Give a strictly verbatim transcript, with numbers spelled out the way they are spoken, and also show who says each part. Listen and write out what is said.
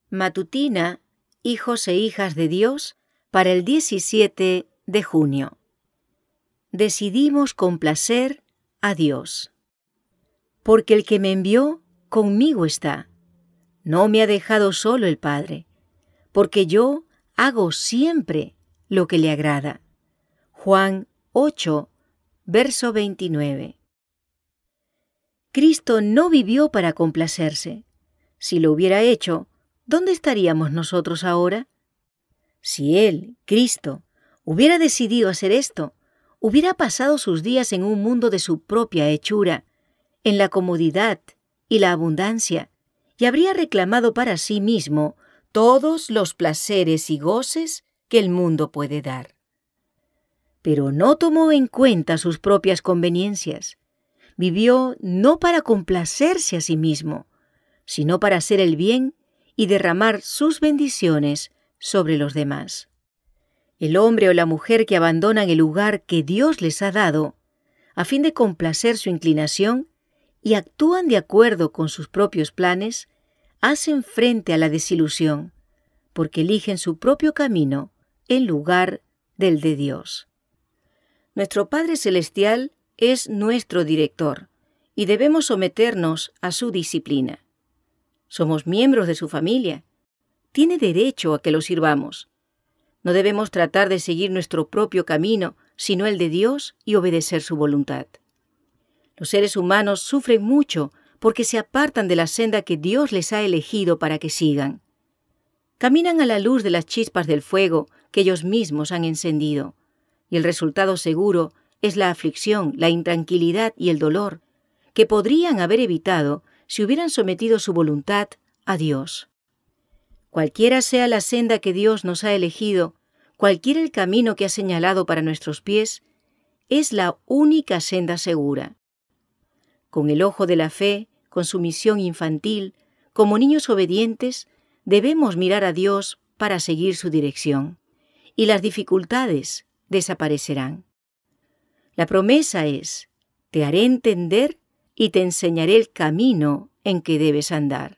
Speaker 1: Matutina, hijos e hijas de Dios, para el diecisiete de junio. Decidimos complacer a Dios. Porque el que me envió conmigo está. No me ha dejado solo el Padre, porque yo hago siempre lo que le agrada. Juan ocho, verso veintinueve. Cristo no vivió para complacerse. Si lo hubiera hecho, ¿dónde estaríamos nosotros ahora? Si Él, Cristo, hubiera decidido hacer esto, hubiera pasado sus días en un mundo de su propia hechura, en la comodidad y la abundancia, y habría reclamado para sí mismo todos los placeres y goces que el mundo puede dar. Pero no tomó en cuenta sus propias conveniencias. Vivió no para complacerse a sí mismo, sino para hacer el bien y derramar sus bendiciones sobre los demás. El hombre o la mujer que abandonan el lugar que Dios les ha dado, a fin de complacer su inclinación, y actúan de acuerdo con sus propios planes, hacen frente a la desilusión, porque eligen su propio camino en lugar del de Dios. Nuestro Padre Celestial es nuestro director, y debemos someternos a su disciplina. Somos miembros de su familia. Tiene derecho a que lo sirvamos. No debemos tratar de seguir nuestro propio camino, sino el de Dios y obedecer su voluntad. Los seres humanos sufren mucho porque se apartan de la senda que Dios les ha elegido para que sigan. Caminan a la luz de las chispas del fuego que ellos mismos han encendido, y el resultado seguro es la aflicción, la intranquilidad y el dolor que podrían haber evitado si hubieran sometido su voluntad a Dios. Cualquiera sea la senda que Dios nos ha elegido, cualquiera el camino que ha señalado para nuestros pies, es la única senda segura. Con el ojo de la fe, con su misión infantil, como niños obedientes, debemos mirar a Dios para seguir su dirección, y las dificultades desaparecerán. La promesa es: te haré entender y te enseñaré el camino en que debes andar.